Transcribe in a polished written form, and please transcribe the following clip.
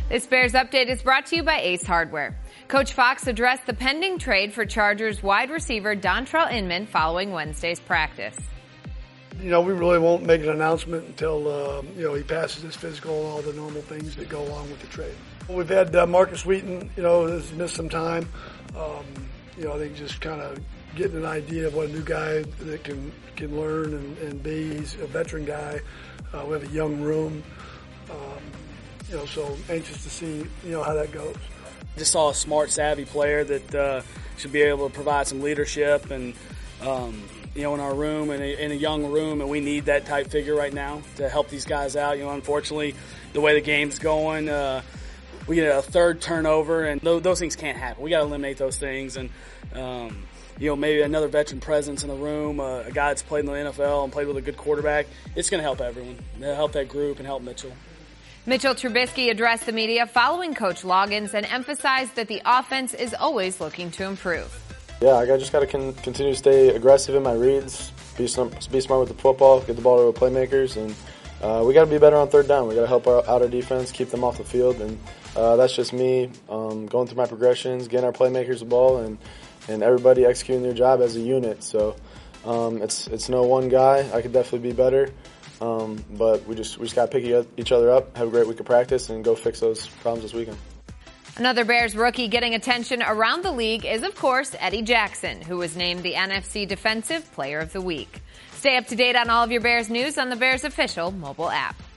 This Bears Update is brought to you by Ace Hardware. Coach Fox addressed the pending trade for Chargers wide receiver Dontrell Inman following Wednesday's practice. We really won't make an announcement until, he passes his physical and all the normal things that go along with the trade. We've had Marcus Wheaton, has missed some time. I think just kind of getting an idea of what a new guy that can learn and be. He's a veteran guy. We have a young room. So anxious to see, how that goes. Just saw a smart, savvy player that should be able to provide some leadership and, in our room and in a young room, and we need that type figure right now to help these guys out. Unfortunately, the way the game's going, we get a third turnover, and those things can't happen. We got to eliminate those things, and maybe another veteran presence in the room, a guy that's played in the NFL and played with a good quarterback. It's going to help everyone. It'll help that group and help Mitchell. Mitchell Trubisky addressed the media following Coach Loggins and emphasized that the offense is always looking to improve. Yeah, I just got to continue to stay aggressive in my reads, be smart with the football, get the ball to the playmakers, and we got to be better on third down. We got to help out our defense, keep them off the field, and that's just me going through my progressions, getting our playmakers the ball, and everybody executing their job as a unit. So it's no one guy. I could definitely be better, but we just got to pick each other up, have a great week of practice, and go fix those problems this weekend. Another Bears rookie getting attention around the league is, of course, Eddie Jackson, who was named the NFC Defensive Player of the Week. Stay up to date on all of your Bears news on the Bears official mobile app.